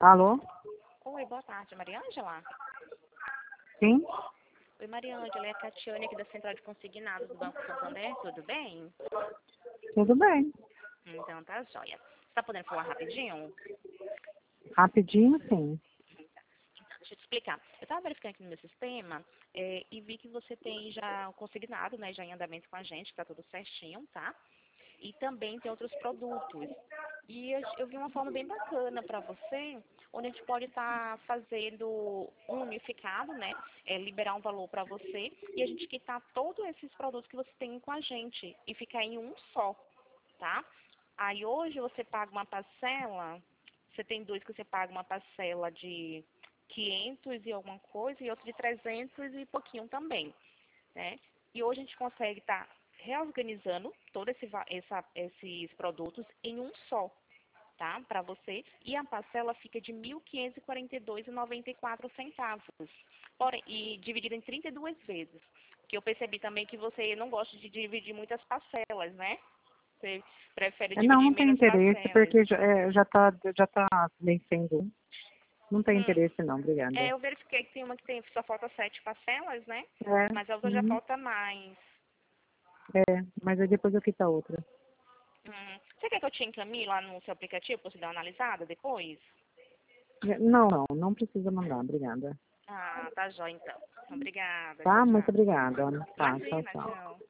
Alô? Oi, boa tarde, Mariângela? Sim? Oi, Mariângela, é a Catiane aqui da Central de Consignados do Banco Santander, tudo bem? Tudo bem. Então tá jóia. Você tá podendo falar rapidinho? Rapidinho, sim. Então, deixa eu te explicar. Eu estava verificando aqui no meu sistema e vi que você tem já o consignado, né, já em andamento com a gente, que tá tudo certinho, tá? E também tem outros produtos. E eu vi uma forma bem bacana para você, onde a gente pode estar fazendo um unificado, né? Liberar um valor para você e a gente quitar todos esses produtos que você tem com a gente e ficar em um só, tá? Aí hoje você paga uma parcela, você tem dois que você paga uma parcela de 500 e alguma coisa e outro de 300 e pouquinho também, né? E hoje a gente consegue estar reorganizando todos esses produtos em um só, tá? Para você. E a parcela fica de R$ 1.542,94. Porém, e dividida em 32 vezes. Que eu percebi também que você não gosta de dividir muitas parcelas, né? Você prefere Não, dividir não tem menos interesse, parcelas. porque já tá vencendo. Não tem interesse não, obrigada. Eu verifiquei que tem uma que tem, só falta 7 parcelas, né? É, Mas a outra já uhum, falta mais. mas aí depois eu quito a outra. Você quer que eu te encaminhe lá no seu aplicativo para você dar uma analisada depois? Não precisa mandar, obrigada. Ah, tá jóia então. Obrigada. Tchau, Tá? Muito tchau. obrigada. Tá, tchau, Imagina, tchau. tchau.